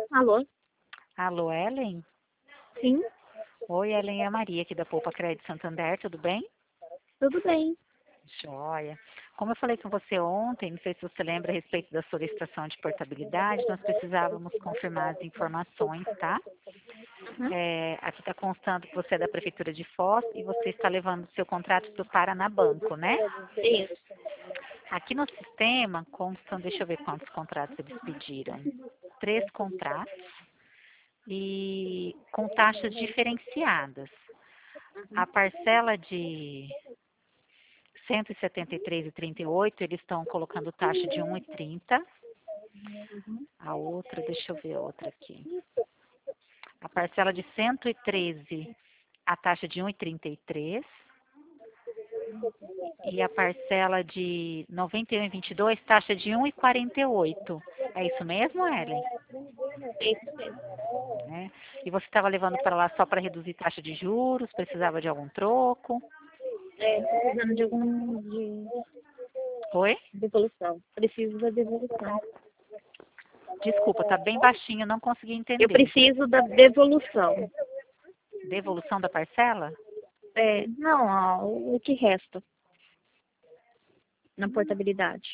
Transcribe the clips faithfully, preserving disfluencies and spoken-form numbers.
Alô? Alô, Ellen? Sim, Oi, Ellen, é a Maria aqui da Poupa Crédito Santander, tudo bem? tudo bem. Joia. Como eu falei com você ontem, não sei se você lembra a respeito da solicitação de portabilidade, nós precisávamos confirmar as informações, tá? Uhum. É, aqui está constando que você é da Prefeitura de Foz e você está levando o seu contrato do Paraná Banco, né? Isso. Aqui no sistema constam, deixa eu ver quantos contratos eles pediram. Três contratos e com taxas diferenciadas. A parcela de cento e setenta e três e trinta e oito, eles estão colocando taxa de um e trinta. A outra, deixa eu ver a outra aqui. A parcela de cento e treze, a taxa de um e trinta e três. E a parcela de noventa e um e vinte e dois, taxa de um e quarenta e oito. É isso mesmo, Ellen? Isso mesmo. É. E você estava levando para lá só para reduzir taxa de juros? Precisava de algum troco? É, tô precisando de algum de Oi? devolução. Preciso da devolução. Desculpa, tá bem baixinho, não consegui Eu entender. preciso da devolução. Devolução da parcela? É, não, ó, o o que resta na portabilidade.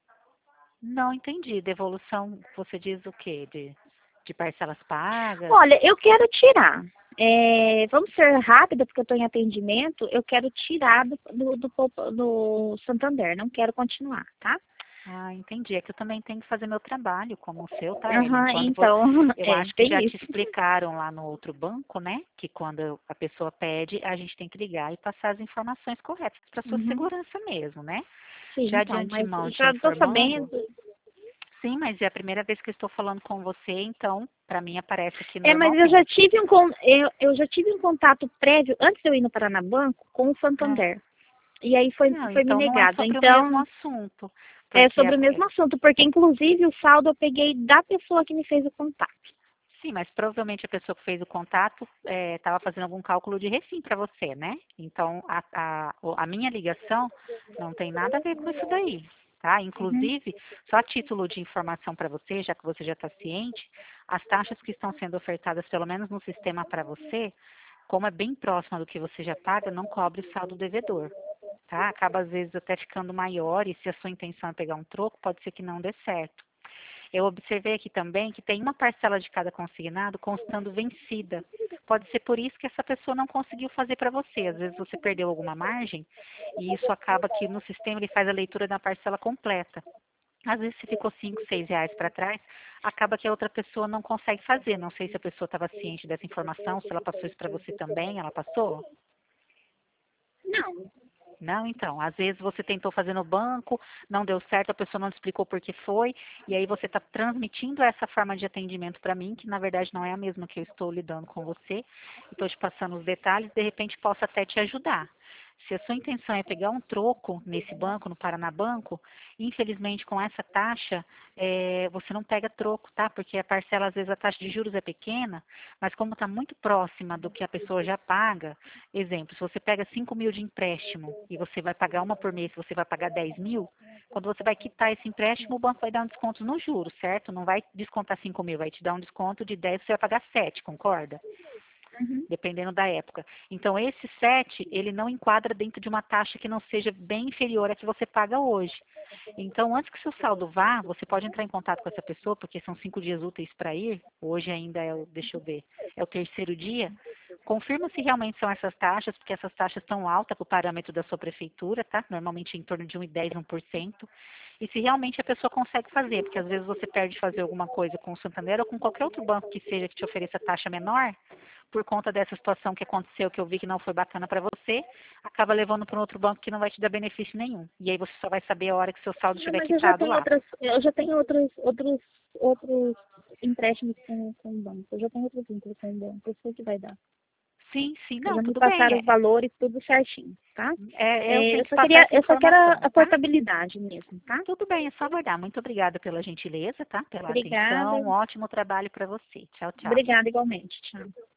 Não entendi. Devolução, você diz o quê? De, de parcelas pagas? Olha, eu quero tirar. É, vamos ser rápido, porque eu estou em atendimento. Eu quero tirar do, do, do, Poupa- do Santander. Não quero continuar, tá? Ah, entendi. É que eu também tenho que fazer meu trabalho como o seu, tá, Ellen? Aham, Quando vo- então, eu é, acho que já tem te isso. explicaram lá no outro banco, né? Que quando a pessoa pede, a gente tem que ligar e passar as informações corretas para sua Uhum. segurança mesmo, né? Sim, Já de então, mas antemão te já estou informando, sabendo. sim, mas é a primeira vez que eu estou falando com você, então, para mim aparece aqui É, mas eu já normalmente. tive um con- eu, eu já tive um contato prévio antes de eu ir no Paranabanco com o Ah, Santander. E aí foi, não, foi me então não é negado. sobre o mesmo Então, assunto, é porque a- sobre o mesmo assunto, porque inclusive o saldo eu peguei da pessoa que me fez o contato. sim, mas provavelmente a pessoa que fez o contato estava fazendo algum cálculo de refim para você, né? Então, a, a, o- a minha ligação não tem nada a ver com isso daí, tá? Uhum. Inclusive, só a título de informação para você, já que você já está ciente, as taxas que estão sendo ofertadas, pelo menos no sistema para você, como é bem próxima do que você já paga, não cobre o saldo devedor, tá? Acaba às vezes até ficando maior e se a sua intenção é pegar um troco, pode ser que não dê certo. Eu observei aqui também que tem uma parcela de cada consignado constando vencida. Pode ser por isso que essa pessoa não conseguiu fazer para você. Às vezes você perdeu alguma margem e isso acaba que no sistema ele faz a leitura da parcela completa. Às vezes se ficou cinco, seis reais para trás, acaba que a outra pessoa não consegue fazer. Não sei se a pessoa estava ciente dessa informação, se ela passou isso para você também, ela passou? Não. Não, então, às vezes você tentou fazer no banco, não deu certo, a pessoa não te explicou por que foi, e aí você está transmitindo essa forma de atendimento para mim, que na verdade não é a mesma que eu estou lidando com você, estou te passando os detalhes, de repente posso até te ajudar. Se a sua intenção é pegar um troco nesse banco, no Paraná Banco, infelizmente com essa taxa, é, você não pega troco, tá? Porque a parcela, às vezes a taxa de juros é pequena, mas como está muito próxima do que a pessoa já paga, exemplo, se você pega cinco mil de empréstimo e você vai pagar uma por mês, você vai pagar dez mil, quando você vai quitar esse empréstimo, o banco vai dar um desconto no juros, certo? Não vai descontar cinco mil, vai te dar um desconto de dez, você vai pagar sete, concorda? Uhum. Dependendo da época. Então, esse sete, ele não enquadra dentro de uma taxa que não seja bem inferior à que você paga hoje. Então, antes que seu saldo vá, você pode entrar em contato com essa pessoa, porque são cinco dias úteis para ir, hoje ainda é o, deixa eu ver, é o terceiro dia. Confirma se realmente são essas taxas, porque essas taxas estão altas para o parâmetro da sua prefeitura, tá? Normalmente em torno de um vírgula dez, um por cento. E se realmente a pessoa consegue fazer, porque às vezes você perde fazer alguma coisa com o Santander ou com qualquer outro banco que seja que te ofereça taxa menor, por conta dessa situação que aconteceu, que eu vi que não foi bacana para você, acaba levando para um outro banco que não vai te dar benefício nenhum. E aí você só vai saber a hora que seu saldo Não, estiver mas eu já quitado tenho lá. outras, eu já tenho outros, outros, outros empréstimos com, com o banco. Eu já tenho outros vínculos com o banco. Eu sei que vai dar. Sim, sim, Eu não, já me tudo bem. passaram os É, valores tudo certinho, tá? é, eu É, tenho eu que só passar queria, essa eu só quero a, informação, a tá? portabilidade mesmo, tá? Tudo bem, é só aguardar. Muito obrigada pela gentileza, tá? Pela Obrigada. atenção. Um ótimo trabalho para você. Tchau, tchau. Obrigada igualmente. Tchau.